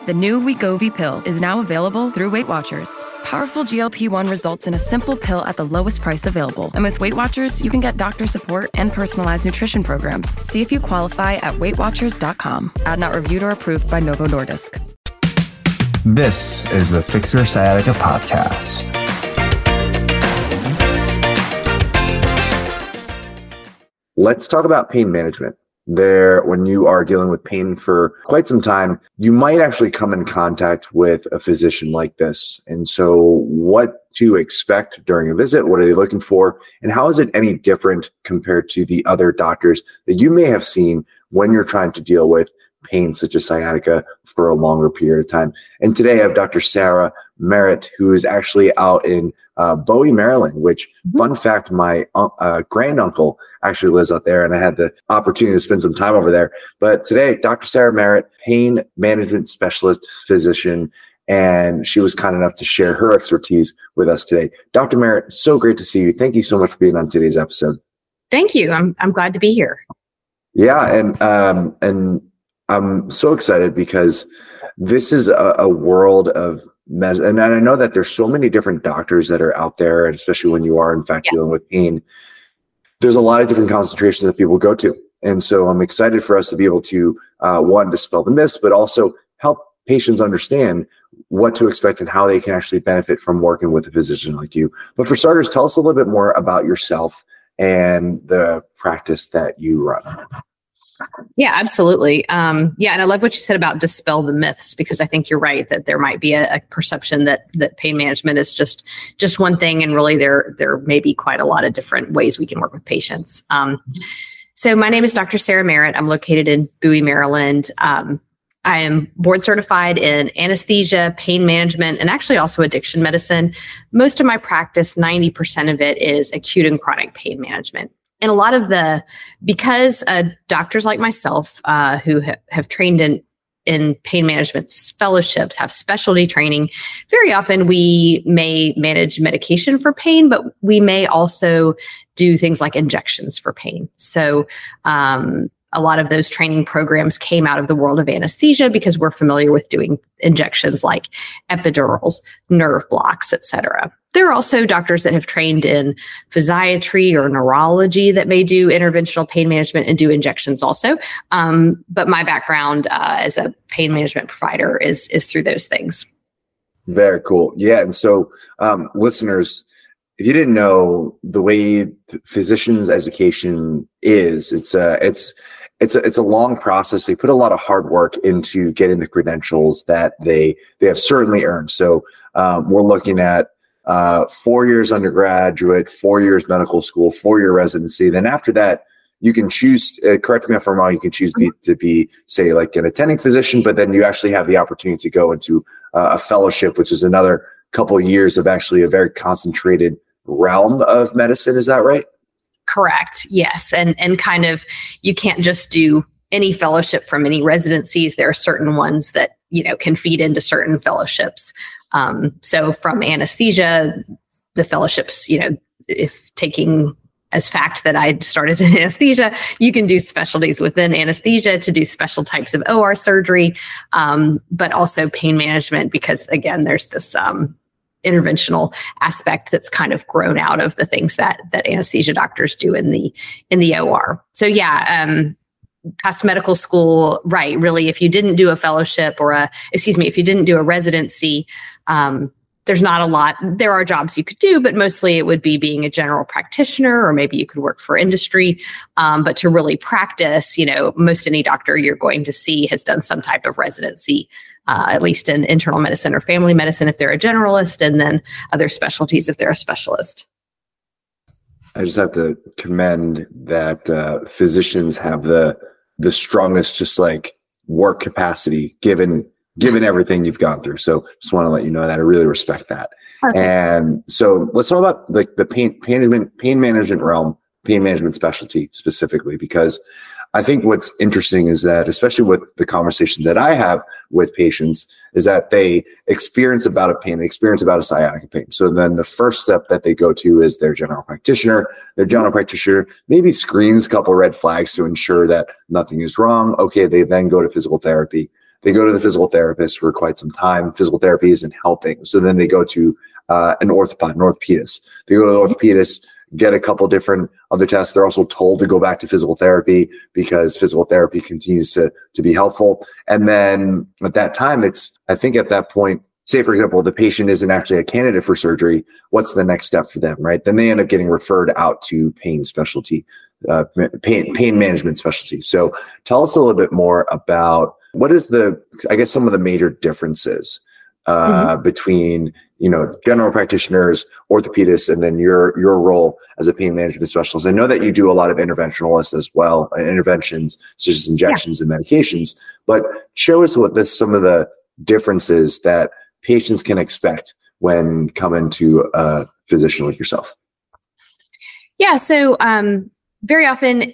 The new Wegovy pill is now available through Weight Watchers. Powerful GLP-1 results in a simple pill at the lowest price available. And with Weight Watchers, you can get doctor support and personalized nutrition programs. See if you qualify at weightwatchers.com. Ad not reviewed or approved by Novo Nordisk. This is the Fix Your Sciatica podcast. Let's talk about pain management. When you are dealing with pain for quite some time, you might actually come in contact with a physician like this. And so what to expect during a visit, what are they looking for, and how is it any different compared to the other doctors that you may have seen when you're trying to deal with pain such as sciatica for a longer period of time? And today I have Dr. Sarah Merritt, who is actually out in Bowie, Maryland, which, fun fact, my granduncle actually lives out there, and I had the opportunity to spend some time over there. But today, Dr. Sarah Merritt, pain management specialist physician, and she was kind enough to share her expertise with us today. Dr. Merritt, so great to see you. Thank you so much for being on today's episode. Thank you. I'm glad to be here. Yeah, and I'm so excited because this is a world of medicine. And I know that there's so many different doctors that are out there, and especially when you are, in fact, dealing with pain, there's a lot of different concentrations that people go to. And so I'm excited for us to be able to, one, dispel the myths, but also help patients understand what to expect and how they can actually benefit from working with a physician like you. But for starters, tell us a little bit more about yourself and the practice that you run. Yeah, absolutely. And I love what you said about dispel the myths, because I think you're right that there might be a perception that pain management is just one thing, and really there may be quite a lot of different ways we can work with patients. So my name is Dr. Sarah Merritt. I'm located in Bowie, Maryland. I am board certified in anesthesia, pain management, and actually also addiction medicine. Most of my practice, 90% of it, is acute and chronic pain management. And a lot of because doctors like myself who have trained in pain management fellowships, have specialty training, very often we may manage medication for pain, but we may also do things like injections for pain. So a lot of those training programs came out of the world of anesthesia because we're familiar with doing injections like epidurals, nerve blocks, et cetera. There are also doctors that have trained in physiatry or neurology that may do interventional pain management and do injections also. But my background as a pain management provider is through those things. Very cool. Yeah. And so listeners, if you didn't know, the way physicians' education is, it's a long process. They put a lot of hard work into getting the credentials that they have certainly earned. So we're looking at 4 years undergraduate, 4 years medical school, 4-year residency. Then after that, you can choose, correct me if I'm wrong, you can choose to be, say, like an attending physician, but then you actually have the opportunity to go into a fellowship, which is another couple of years of actually a very concentrated realm of medicine. Is that right? Correct. Yes. And kind of, you can't just do any fellowship from any residencies. There are certain ones that, can feed into certain fellowships. So from anesthesia, the fellowships, if taking as fact that I started in anesthesia, you can do specialties within anesthesia to do special types of OR surgery, but also pain management, because again, there's this interventional aspect that's kind of grown out of the things that anesthesia doctors do in the OR. So past medical school, right? Really, if you didn't do a fellowship if you didn't do a residency, there's not a lot. There are jobs you could do, but mostly it would be being a general practitioner, or maybe you could work for industry. But to really practice, most any doctor you're going to see has done some type of residency, at least in internal medicine or family medicine if they're a generalist, and then other specialties if they're a specialist. I just have to commend that physicians have the strongest, just like, work capacity given everything you've gone through. So just want to let you know that I really respect that. Okay. And so let's talk about like the pain management realm, pain management specialty specifically, because I think what's interesting is that, especially with the conversation that I have with patients, is that they experience about a sciatica pain. So then the first step that they go to is their general practitioner. Their general practitioner maybe screens a couple of red flags to ensure that nothing is wrong. Okay, they then go to physical therapy. They go to the physical therapist for quite some time. Physical therapy isn't helping. So then they go to an orthopedist. They go to the orthopedist, get a couple different other tests. They're also told to go back to physical therapy because physical therapy continues to be helpful. And then at that time, I think at that point, say, for example, the patient isn't actually a candidate for surgery. What's the next step for them, right? Then they end up getting referred out to pain management specialty. So tell us a little bit more about what is some of the major differences between, general practitioners, orthopedists, and then your role as a pain management specialist. I know that you do a lot of interventionalists as well, interventions such as injections and medications, but show us some of the differences that patients can expect when coming to a physician like yourself. Yeah. So very often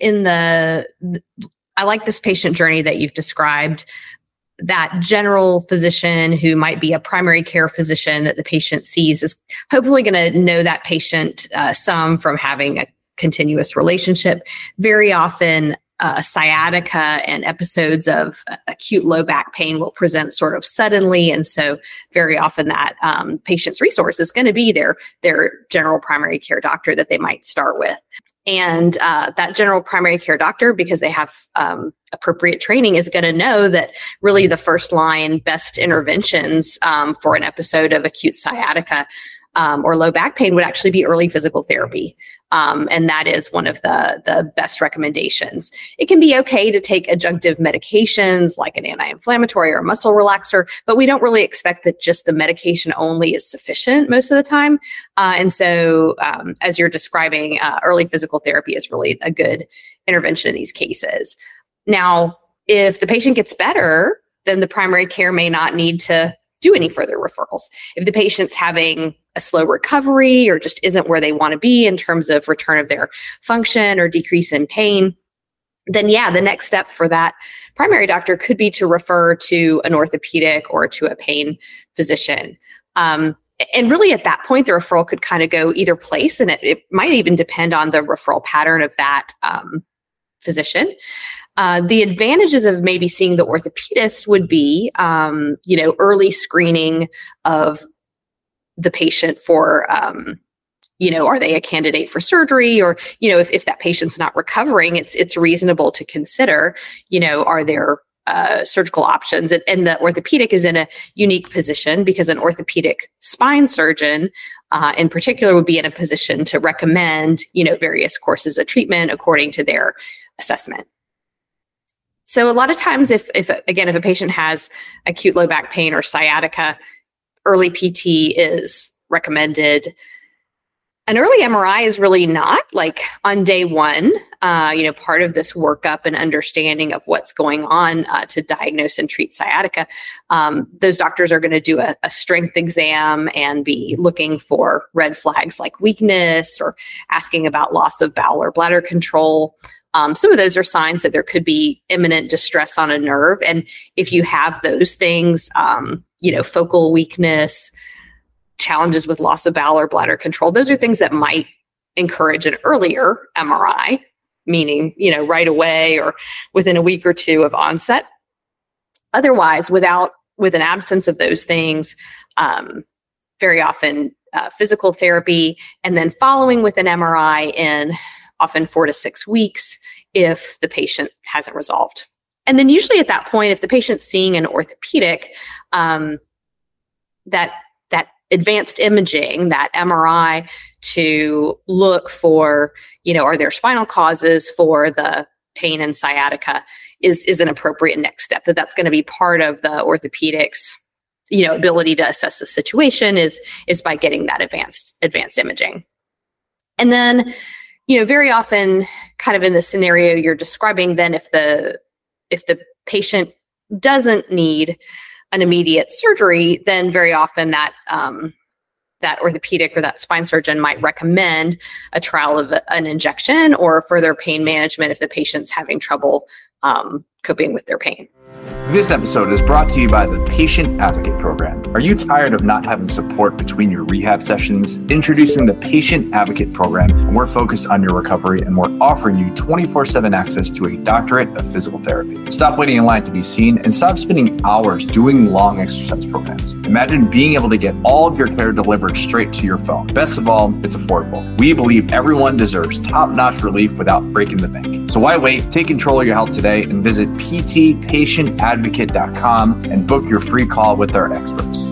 I like this patient journey that you've described. That general physician who might be a primary care physician that the patient sees is hopefully going to know that patient some from having a continuous relationship. Very often, sciatica and episodes of acute low back pain will present sort of suddenly. And so very often that patient's resource is going to be their general primary care doctor that they might start with. And that general primary care doctor, because they have appropriate training, is going to know that really the first line best interventions for an episode of acute sciatica or low back pain would actually be early physical therapy. And that is one of the best recommendations. It can be okay to take adjunctive medications like an anti-inflammatory or a muscle relaxer, but we don't really expect that just the medication only is sufficient most of the time. And so as you're describing, early physical therapy is really a good intervention in these cases. Now, if the patient gets better, then the primary care may not need to do any further referrals. If the patient's having a slow recovery or just isn't where they want to be in terms of return of their function or decrease in pain, then the next step for that primary doctor could be to refer to an orthopedic or to a pain physician. And really at that point, the referral could kind of go either place, and it might even depend on the referral pattern of that physician. The advantages of maybe seeing the orthopedist would be, early screening of the patient for, are they a candidate for surgery? Or, if that patient's not recovering, it's reasonable to consider, are there surgical options? And the orthopedic is in a unique position because an orthopedic spine surgeon in particular would be in a position to recommend, various courses of treatment according to their assessment. So a lot of times if a patient has acute low back pain or sciatica, early PT is recommended. An early MRI is really not like on day one, part of this workup and understanding of what's going on to diagnose and treat sciatica. Those doctors are going to do a strength exam and be looking for red flags like weakness or asking about loss of bowel or bladder control. Some of those are signs that there could be imminent distress on a nerve. And if you have those things, focal weakness, challenges with loss of bowel or bladder control, those are things that might encourage an earlier MRI, meaning, right away or within a week or two of onset. Otherwise, with an absence of those things, very often physical therapy, and then following with an MRI in often 4 to 6 weeks if the patient hasn't resolved. And then usually at that point, if the patient's seeing an orthopedic, that advanced imaging, that MRI to look for, are there spinal causes for the pain and sciatica is an appropriate next step. That's going to be part of the orthopedics, ability to assess the situation is by getting that advanced imaging. And then, very often kind of in the scenario you're describing, then if the patient doesn't need an immediate surgery, then very often that orthopedic or that spine surgeon might recommend a trial of an injection or further pain management if the patient's having trouble coping with their pain. This episode is brought to you by the Patient Advocate Program. Are you tired of not having support between your rehab sessions? Introducing the Patient Advocate Program, and we're focused on your recovery, and we're offering you 24/7 access to a doctorate of physical therapy. Stop waiting in line to be seen and stop spending hours doing long exercise programs. Imagine being able to get all of your care delivered straight to your phone. Best of all, it's affordable. We believe everyone deserves top-notch relief without breaking the bank. So why wait? Take control of your health today and visit ptpatientadvocate.com and book your free call with our experts.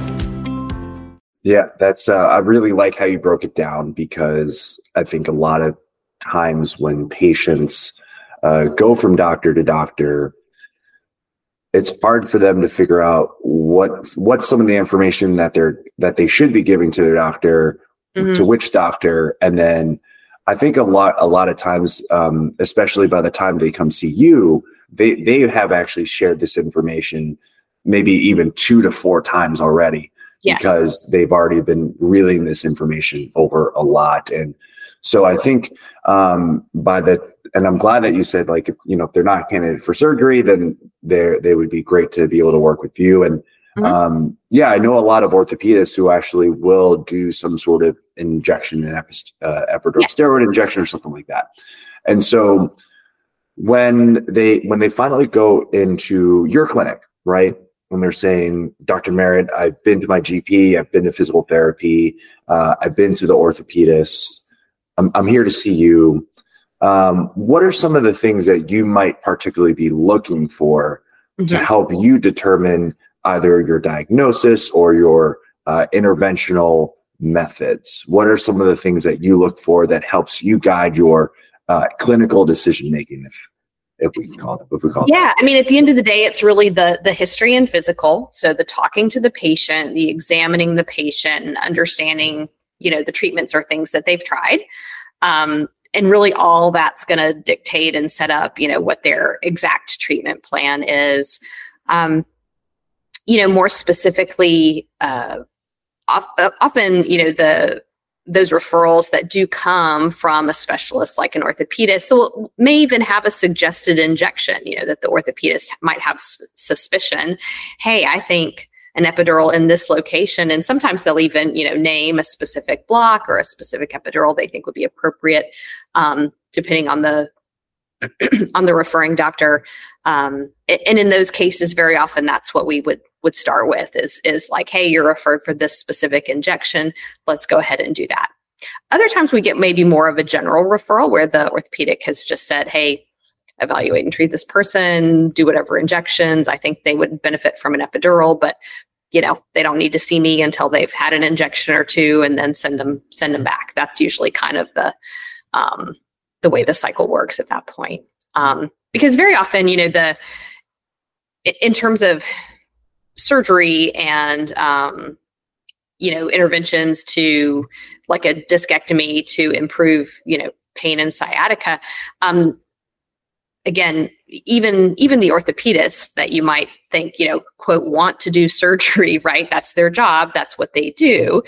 Yeah, that's I really like how you broke it down, because I think a lot of times when patients go from doctor to doctor, it's hard for them to figure out what's some of the information that they should be giving to their doctor, to which doctor, and then I think a lot of times, especially by the time they come see you, they have actually shared this information maybe even 2 to 4 times already. Yes. Because they've already been reeling this information over a lot. And so I think and I'm glad that you said, like, if they're not a candidate for surgery, then they would be great to be able to work with you. And I know a lot of orthopedists who actually will do some sort of injection, an epidural steroid injection or something like that. And so when they finally go into your clinic, right? When they're saying, Dr. Merritt, I've been to my GP, I've been to physical therapy, I've been to the orthopedist, I'm here to see you. What are some of the things that you might particularly be looking for to help you determine either your diagnosis or your interventional methods? What are some of the things that you look for that helps you guide your clinical decision making, if we call it? Yeah, I mean, at the end of the day, it's really the history and physical. So the talking to the patient, the examining the patient, and understanding, the treatments or things that they've tried. And really all that's going to dictate and set up, what their exact treatment plan is. More specifically, often, those referrals that do come from a specialist like an orthopedist, so may even have a suggested injection, that the orthopedist might have suspicion. Hey, I think an epidural in this location, and sometimes they'll even, name a specific block or a specific epidural they think would be appropriate, depending on the referring doctor. And in those cases, very often that's what we would start with is like, hey, you're referred for this specific injection. Let's go ahead and do that. Other times we get maybe more of a general referral where the orthopedic has just said, hey, evaluate and treat this person, do whatever injections. I think they would benefit from an epidural, but they don't need to see me until they've had an injection or two, and then send them back. That's usually kind of the way the cycle works at that point. Because very often, in terms of surgery and, interventions to like a discectomy to improve, pain and sciatica. Again, even the orthopedists that you might think, quote, want to do surgery, right? That's their job. That's what they do.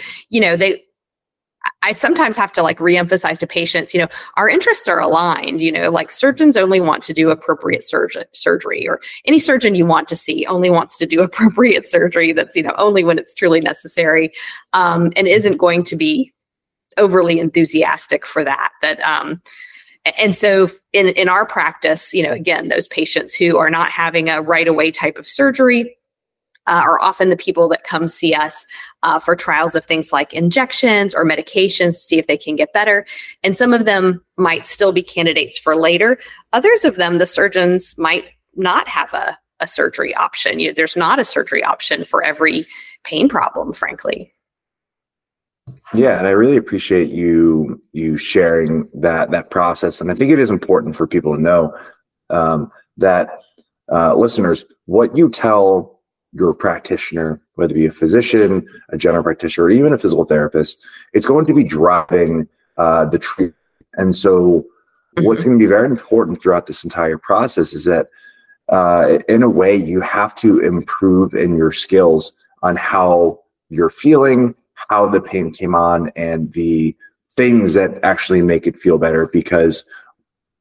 I sometimes have to reemphasize to patients, our interests are aligned, like surgeons only want to do appropriate surgery, or any surgeon you want to see only wants to do appropriate surgery. That's, only when it's truly necessary, and isn't going to be overly enthusiastic for that. And so in our practice, again, those patients who are not having a right away type of surgery are often the people that come see us for trials of things like injections or medications to see if they can get better. And some of them might still be candidates for later. Others of them, the surgeons might not have a surgery option. There's not a surgery option for every pain problem, frankly. Yeah, and I really appreciate you sharing that process. And I think it is important for people to know that listeners, what you tell your practitioner, whether it be a physician, a general practitioner, or even a physical therapist, it's going to be driving the treatment. And so what's going to be very important throughout this entire process is that in a way, you have to improve in your skills on how you're feeling, how the pain came on, and the things that actually make it feel better. Because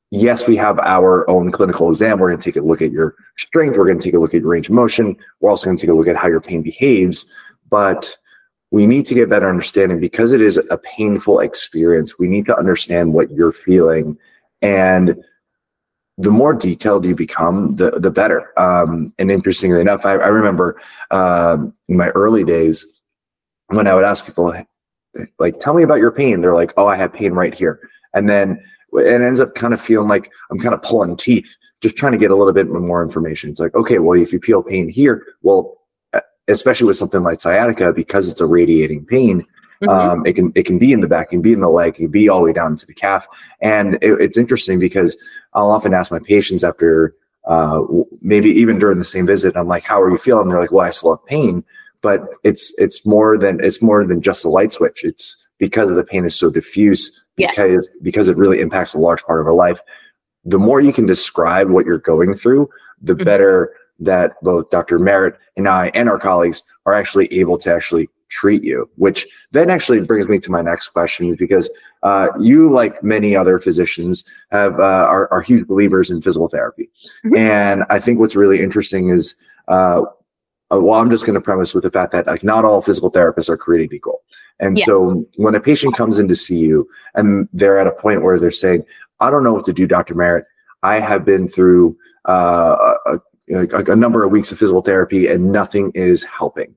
yes, we have our own clinical exam. We're going to take a look at your strength. We're going to take a look at your range of motion. We're also going to take a look at how your pain behaves. But we need to get better understanding because it is a painful experience. We need to understand what you're feeling. And the more detailed you become, the better. And interestingly enough, I remember in my early days when I would ask people, like, tell me about your pain. They're like, oh, I have pain right here. And then it ends up kind of feeling like I'm kind of pulling teeth, just trying to get a little bit more information. It's like, okay, well, if you feel pain here, well, especially with something like sciatica, because it's a radiating pain, it can be in the back, it can be in the leg, it can be all the way down to the calf. And it's interesting because I'll often ask my patients after maybe even during the same visit, I'm like, how are you feeling? And they're like, well, I still have pain. But it's more than just a light switch. It's because the pain is so diffuse, because it really impacts a large part of our life. The more you can describe what you're going through, the better that both Dr. Merritt and I and our colleagues are actually able to actually treat you, which then actually brings me to my next question, because you, like many other physicians, are huge believers in physical therapy. And I think what's really interesting is, well, I'm just going to premise with the fact that like not all physical therapists are created equal. And so when a patient comes in to see you and they're at a point where they're saying, I don't know what to do, Dr. Merritt. I have been through a number of weeks of physical therapy and nothing is helping,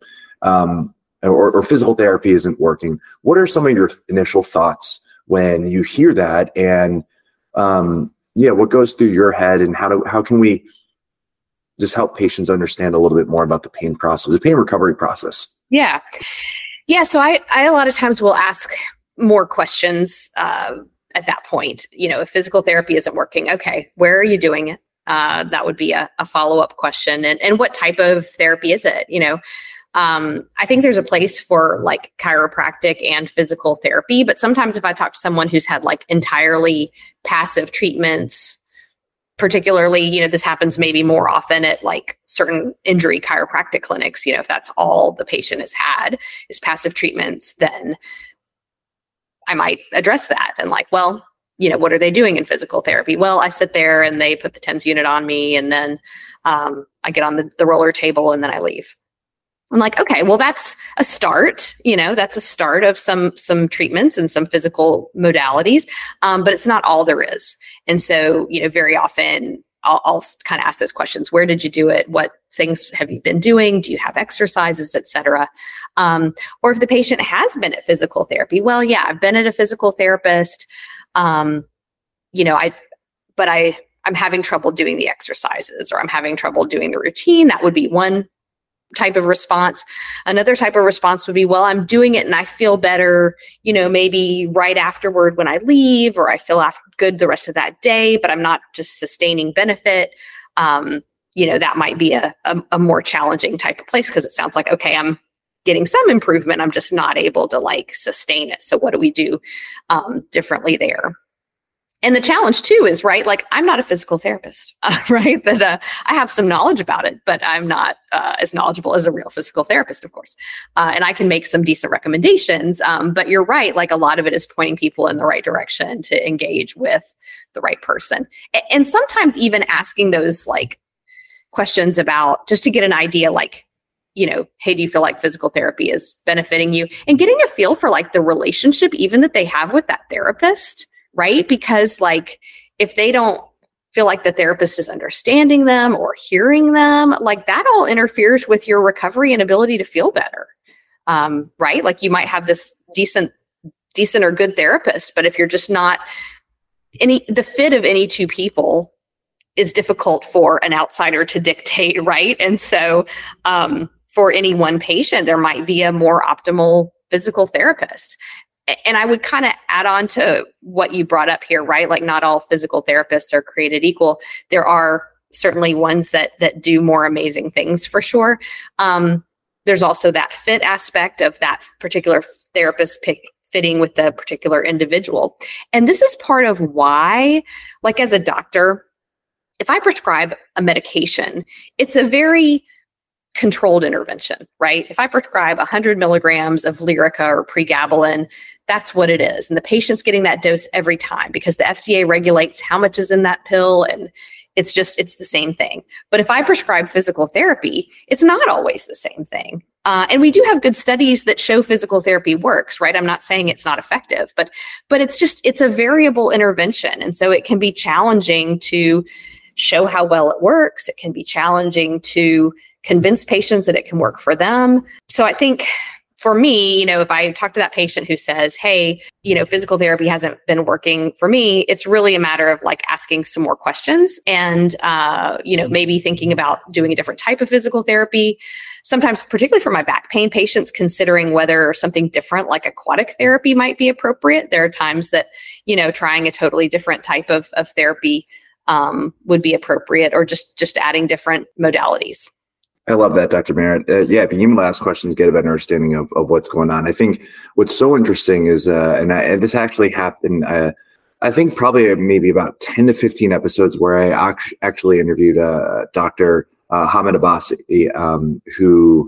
or physical therapy isn't working. What are some of your initial thoughts when you hear that? And what goes through your head, and how can we just help patients understand a little bit more about the pain process, the pain recovery process? Yeah. So I a lot of times will ask more questions at that point. If physical therapy isn't working, okay, where are you doing it? That would be a follow-up question. And what type of therapy is it? I think there's a place for like chiropractic and physical therapy, but sometimes if I talk to someone who's had like entirely passive treatments, particularly, this happens maybe more often at like certain injury chiropractic clinics, if that's all the patient has had is passive treatments, then I might address that and like, well, what are they doing in physical therapy? Well, I sit there and they put the TENS unit on me, and then I get on the roller table and then I leave. I'm like, okay, well, that's a start. That's a start of some treatments and some physical modalities, but it's not all there is. And so, very often I'll kind of ask those questions. Where did you do it? What things have you been doing? Do you have exercises, et cetera? Or if the patient has been at physical therapy, well, yeah, I've been at a physical therapist. I'm having trouble doing the exercises, or I'm having trouble doing the routine. That would be one type of response. Another type of response would be, well, I'm doing it and I feel better, maybe right afterward when I leave, or I feel good the rest of that day, but I'm not just sustaining benefit. That might be a more challenging type of place, because it sounds like, okay, I'm getting some improvement. I'm just not able to like sustain it. So what do we do differently there? And the challenge too is, right, like I'm not a physical therapist, right? That I have some knowledge about it, but I'm not as knowledgeable as a real physical therapist, of course. And I can make some decent recommendations, but you're right, like a lot of it is pointing people in the right direction to engage with the right person. And sometimes even asking those like questions about just to get an idea, like, hey, do you feel like physical therapy is benefiting you? And getting a feel for like the relationship even that they have with that therapist. Right? Because like, if they don't feel like the therapist is understanding them or hearing them, like that all interferes with your recovery and ability to feel better. Right? Like you might have this decent or good therapist, but if you're just not the fit of any two people is difficult for an outsider to dictate. Right? And so, for any one patient, there might be a more optimal physical therapist. And I would kind of add on to what you brought up here, right? Like not all physical therapists are created equal. There are certainly ones that do more amazing things for sure. There's also that fit aspect of that particular therapist fitting with the particular individual. And this is part of why, like as a doctor, if I prescribe a medication, it's a very controlled intervention, right? If I prescribe 100 milligrams of Lyrica or pregabalin, that's what it is. And the patient's getting that dose every time because the FDA regulates how much is in that pill. And it's the same thing. But if I prescribe physical therapy, it's not always the same thing. And we do have good studies that show physical therapy works, right? I'm not saying it's not effective, but it's a variable intervention. And so it can be challenging to show how well it works. It can be challenging to convince patients that it can work for them. So I think for me, if I talk to that patient who says, hey, physical therapy hasn't been working for me, it's really a matter of like asking some more questions and, maybe thinking about doing a different type of physical therapy. Sometimes, particularly for my back pain patients, considering whether something different like aquatic therapy might be appropriate. There are times that, trying a totally different type of therapy would be appropriate, or just adding different modalities. I love that, Dr. Merritt. Being able to ask questions, get a better understanding of what's going on. I think what's so interesting is, and this actually happened, I think probably maybe about 10 to 15 episodes where I actually interviewed Dr. Hamid Abbasi, who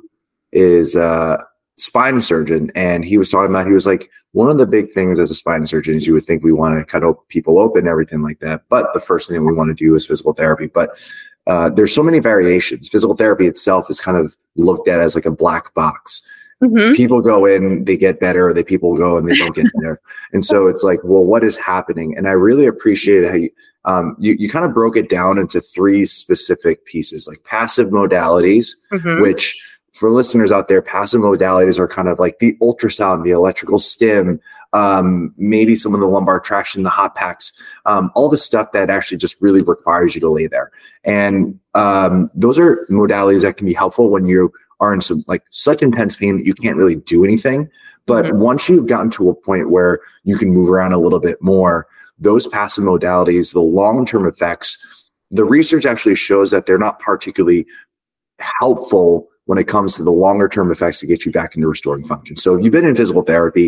is a spine surgeon. And he was talking about, he was like, one of the big things as a spine surgeon is you would think we want to cut people open and everything like that. But the first thing we want to do is physical therapy. But there's so many variations. Physical therapy itself is kind of looked at as like a black box. Mm-hmm. People go in, they get better, people go and they don't get better. And so it's like, well, what is happening? And I really appreciate how you kind of broke it down into 3 specific pieces, like passive modalities, mm-hmm. which for listeners out there, passive modalities are kind of like the ultrasound, the electrical stim, maybe some of the lumbar traction, the hot packs, all the stuff that actually just really requires you to lay there. And those are modalities that can be helpful when you are in such intense pain that you can't really do anything. But mm-hmm. once you've gotten to a point where you can move around a little bit more, those passive modalities, the long-term effects, the research actually shows that they're not particularly helpful when it comes to the longer term effects to get you back into restoring function. So if you've been in physical therapy,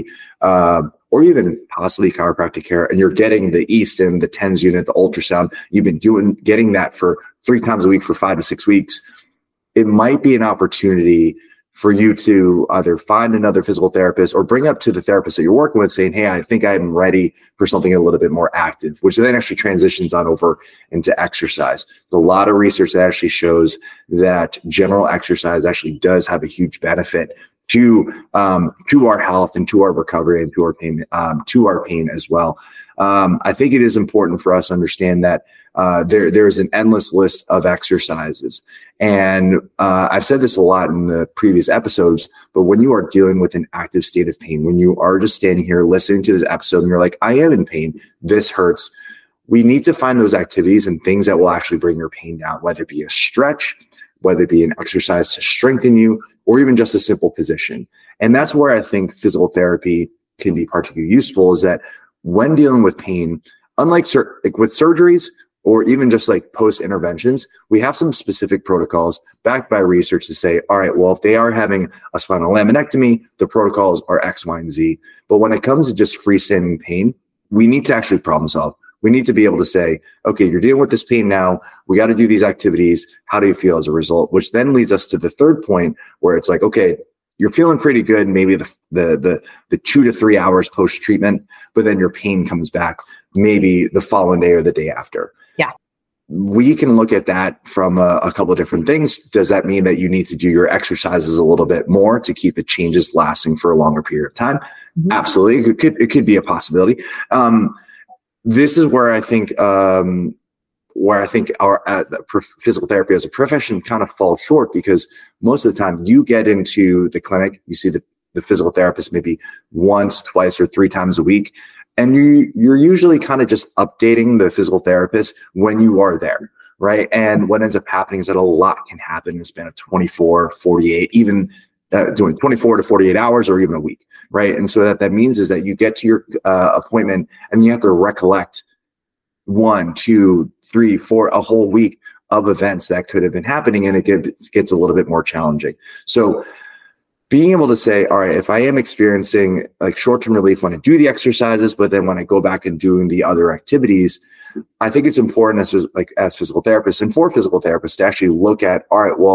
or even possibly chiropractic care, and you're getting the Easton, the TENS unit, the ultrasound, you've been getting that for 3 times a week for 5 to 6 weeks, it might be an opportunity for you to either find another physical therapist or bring up to the therapist that you're working with saying, hey, I think I'm ready for something a little bit more active, which then actually transitions on over into exercise. A lot of research that actually shows that general exercise actually does have a huge benefit to our health and to our recovery and to our pain as well. I think it is important for us to understand that there's an endless list of exercises. And I've said this a lot in the previous episodes, but when you are dealing with an active state of pain, when you are just standing here listening to this episode and you're like, I am in pain, this hurts, we need to find those activities and things that will actually bring your pain down, whether it be a stretch, whether it be an exercise to strengthen you, or even just a simple position. And that's where I think physical therapy can be particularly useful, is that when dealing with pain, unlike with surgeries or even just like post interventions, we have some specific protocols backed by research to say, all right, well, if they are having a spinal laminectomy, the protocols are X, Y, and Z. But when it comes to just freestanding pain, we need to actually problem solve. We need to be able to say, okay, you're dealing with this pain now. We got to do these activities. How do you feel as a result? Which then leads us to the third point where it's like, okay, you're feeling pretty good, maybe the 2 to 3 hours post treatment, but then your pain comes back maybe the following day or the day after. Yeah. We can look at that from a couple of different things. Does that mean that you need to do your exercises a little bit more to keep the changes lasting for a longer period of time? Mm-hmm. Absolutely. It could be a possibility. This is where I think our physical therapy as a profession kind of falls short, because most of the time you get into the clinic, you see the physical therapist maybe once, twice, or 3 times a week, and you're usually kind of just updating the physical therapist when you are there, right? And what ends up happening is that a lot can happen in the span of 24, 48, even doing 24 to 48 hours or even a week, right? And so that means is that you get to your appointment and you have to recollect 1, 2, 3, 4, a whole week of events that could have been happening, and it gets a little bit more challenging. So being able to say, all right, if I am experiencing like short-term relief when I do the exercises, but then when I go back and doing the other activities, I think it's important as physical therapists and for physical therapists to actually look at, all right, well,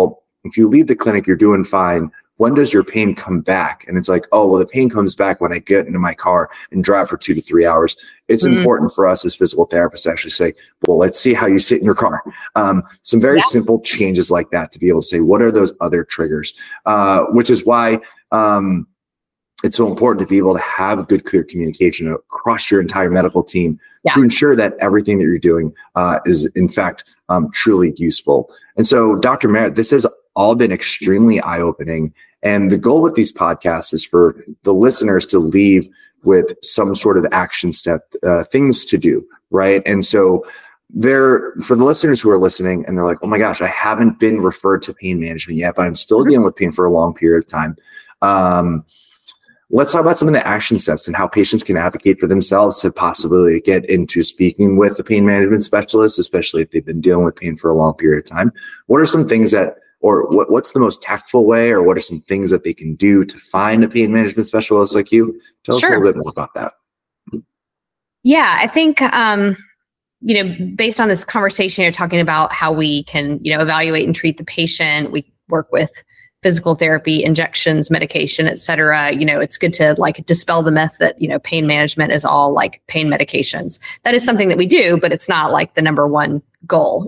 if you leave the clinic, you're doing fine. When does your pain come back? And it's like, oh, well, the pain comes back when I get into my car and drive for 2 to 3 hours. It's important for us as physical therapists to actually say, well, let's see how you sit in your car. Some very simple changes like that to be able to say, what are those other triggers? Which is why it's so important to be able to have a good, clear communication across your entire medical team to ensure that everything that you're doing is, in fact, truly useful. And so, Dr. Merritt, this has all been extremely eye-opening. And the goal with these podcasts is for the listeners to leave with some sort of action step, things to do, right? And so for the listeners who are listening and they're like, oh my gosh, I haven't been referred to pain management yet, but I'm still dealing with pain for a long period of time. Let's talk about some of the action steps and how patients can advocate for themselves to possibly get into speaking with the pain management specialist, especially if they've been dealing with pain for a long period of time. What are some things what's the most tactful way, or what are some things that they can do to find a pain management specialist like you? Tell us a little bit more about that. Yeah, I think, based on this conversation, you're talking about how we can, evaluate and treat the patient. We work with physical therapy, injections, medication, et cetera. It's good to dispel the myth that, pain management is all like pain medications. That is something that we do, but it's not like the number one goal,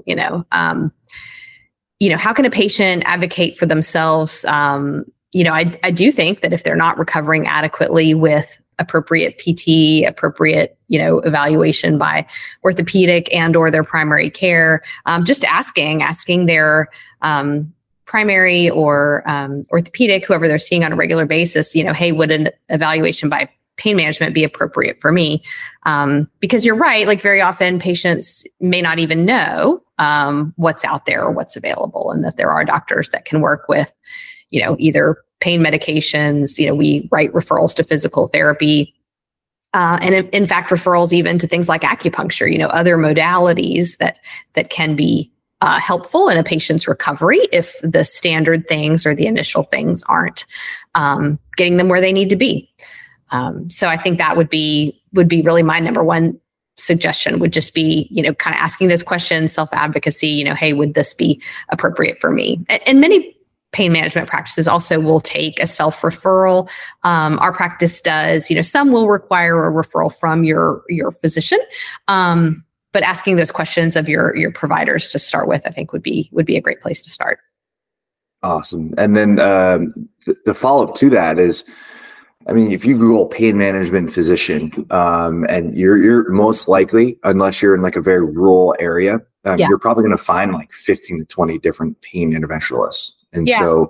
how can a patient advocate for themselves? I do think that if they're not recovering adequately with appropriate PT, appropriate, evaluation by orthopedic and or their primary care, just asking their primary or orthopedic, whoever they're seeing on a regular basis, hey, would an evaluation by pain management be appropriate for me? Because you're right, like very often patients may not even know what's out there or what's available, and that there are doctors that can work with, either pain medications, we write referrals to physical therapy, and in fact, referrals even to things like acupuncture, other modalities that can be helpful in a patient's recovery if the standard things or the initial things aren't getting them where they need to be. So I think that would be really my number one suggestion, would just be, kind of asking those questions, self-advocacy, hey, would this be appropriate for me? And many pain management practices also will take a self-referral. Our practice does, some will require a referral from your physician. But asking those questions of your providers to start with, I think would be a great place to start. Awesome. And then the follow-up to that is, if you Google pain management physician, and you're most likely, unless you're in like a very rural area, you're probably going to find like 15 to 20 different pain interventionalists. And so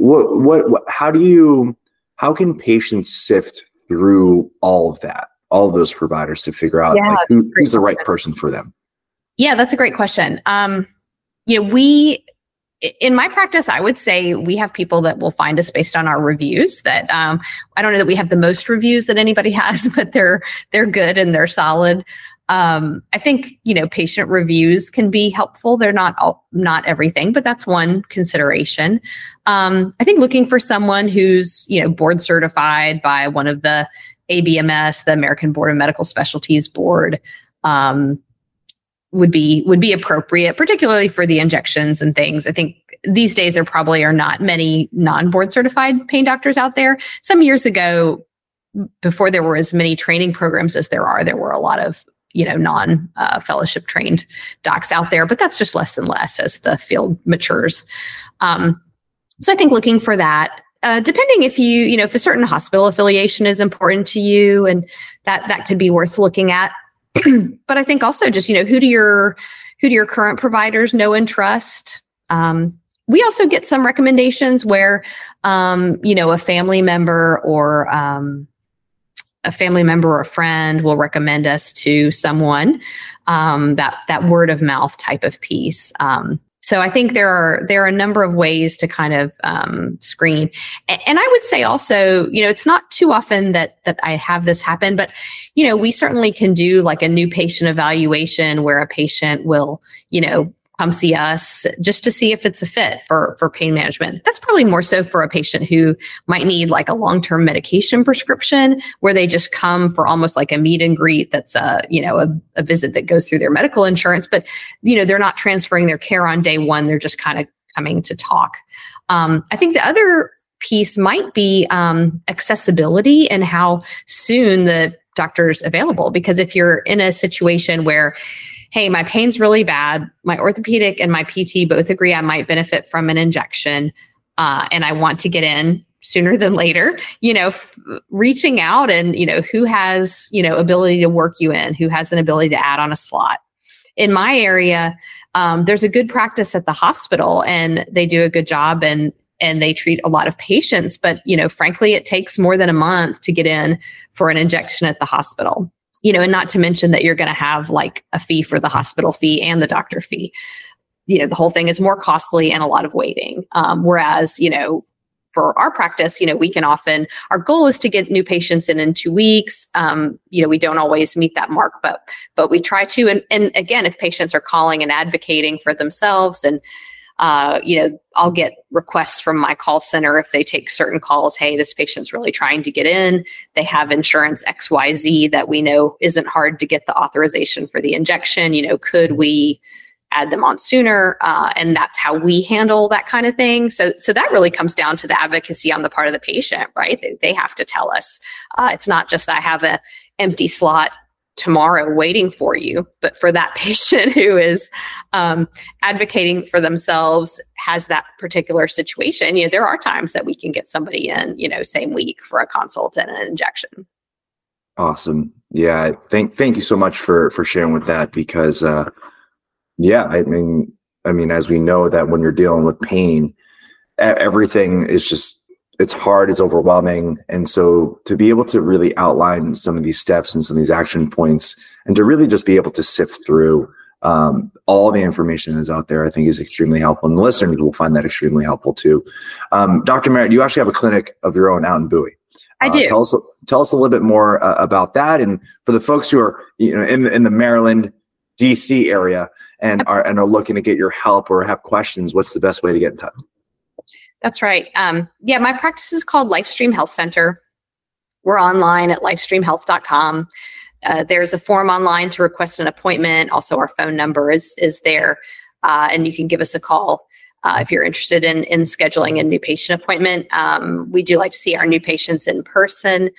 how can patients sift through all of that, all of those providers, to figure out who's the right person for them? Yeah, that's a great question. In my practice, I would say we have people that will find us based on our reviews. That I don't know that we have the most reviews that anybody has, but they're good and they're solid. I think patient reviews can be helpful. They're not everything, but that's one consideration. I think looking for someone who's board certified by one of the ABMS, the American Board of Medical Specialties Board, would be appropriate, particularly for the injections and things. I think these days there probably are not many non-board certified pain doctors out there. Some years ago, before there were as many training programs as there were a lot of non-fellowship trained docs out there, but that's just less and less as the field matures. So I think looking for that, depending if if a certain hospital affiliation is important to you, and that could be worth looking at. But I think also just, who do your current providers know and trust? We also get some recommendations where, a family member or a friend will recommend us to someone, that word of mouth type of piece. So I think there are a number of ways to kind of screen. And I would say also, it's not too often that I have this happen, but, we certainly can do like a new patient evaluation where a patient will, come see us just to see if it's a fit for pain management. That's probably more so for a patient who might need like a long-term medication prescription, where they just come for almost like a meet and greet. That's a visit that goes through their medical insurance, but they're not transferring their care on day one. They're just kind of coming to talk. I think the other piece might be accessibility and how soon the doctor's available. Because if you're in a situation where, hey, my pain's really bad, my orthopedic and my PT both agree I might benefit from an injection, and I want to get in sooner than later, reaching out and, who has, ability to work you in, who has an ability to add on a slot. In my area, there's a good practice at the hospital and they do a good job and they treat a lot of patients. But, frankly, it takes more than a month to get in for an injection at the hospital, and not to mention that you're going to have like a fee for the hospital fee and the doctor fee. The whole thing is more costly and a lot of waiting. Whereas, for our practice, we can often, our goal is to get new patients in 2 weeks. We don't always meet that mark, but we try to. And again, if patients are calling and advocating for themselves and, I'll get requests from my call center if they take certain calls. Hey, this patient's really trying to get in. They have insurance XYZ that we know isn't hard to get the authorization for the injection. Could we add them on sooner? And that's how we handle that kind of thing. So that really comes down to the advocacy on the part of the patient, right? They have to tell us. It's not just I have an empty slot tomorrow waiting for you, but for that patient who is advocating for themselves, has that particular situation, there are times that we can get somebody in, same week for a consult and an injection. Awesome. Yeah. Thank you so much for sharing with that, because I mean, as we know that when you're dealing with pain, everything is just, it's hard, it's overwhelming. And so to be able to really outline some of these steps and some of these action points and to really just be able to sift through all the information that's out there, I think is extremely helpful. And the listeners will find that extremely helpful too. Dr. Merritt, you actually have a clinic of your own out in Bowie. I do. Tell us a little bit more about that. And for the folks who are, in the Maryland, DC area and are looking to get your help or have questions, what's the best way to get in touch? That's right. My practice is called Lifestream Health Center. We're online at lifestreamhealth.com. There's a form online to request an appointment. Also, our phone number is there, and you can give us a call if you're interested in scheduling a new patient appointment. We do like to see our new patients in person.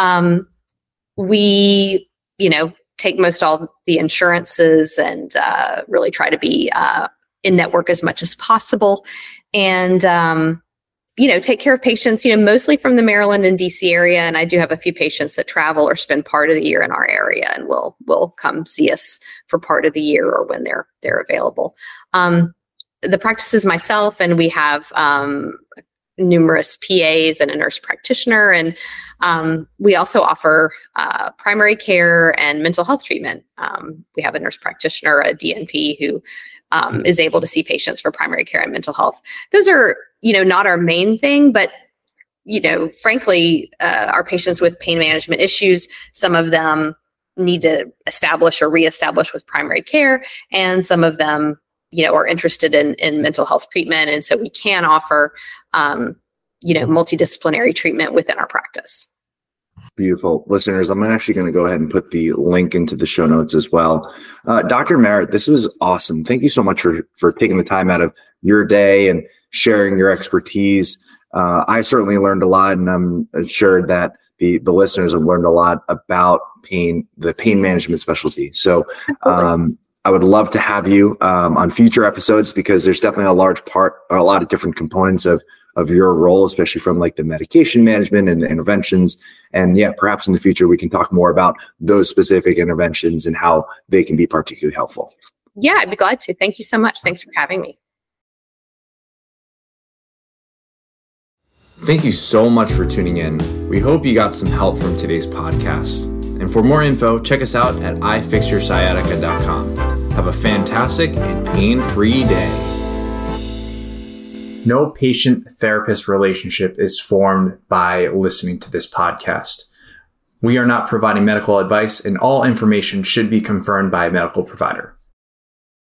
We, take most all the insurances and really try to be in network as much as possible. And, take care of patients, mostly from the Maryland and DC area. And I do have a few patients that travel or spend part of the year in our area and will come see us for part of the year or when they're available. The practice is myself, and we have numerous PAs and a nurse practitioner. And we also offer primary care and mental health treatment. We have a nurse practitioner, a DNP, who is able to see patients for primary care and mental health. Those are, not our main thing, but, frankly, our patients with pain management issues, some of them need to establish or reestablish with primary care, and some of them, are interested in mental health treatment. And so we can offer, multidisciplinary treatment within our practice. Beautiful. Listeners, I'm actually going to go ahead and put the link into the show notes as well. Dr. Merritt, this was awesome. Thank you so much for taking the time out of your day and sharing your expertise. I certainly learned a lot, and I'm assured that the listeners have learned a lot about the pain management specialty. So I would love to have you on future episodes, because there's definitely a large part or a lot of different components of your role, especially from like the medication management and the interventions. And perhaps in the future, we can talk more about those specific interventions and how they can be particularly helpful. Yeah, I'd be glad to. Thank you so much. Thanks for having me. Thank you so much for tuning in. We hope you got some help from today's podcast. And for more info, check us out at ifixyoursciatica.com. Have a fantastic and pain-free day. No patient-therapist relationship is formed by listening to this podcast. We are not providing medical advice, and all information should be confirmed by a medical provider.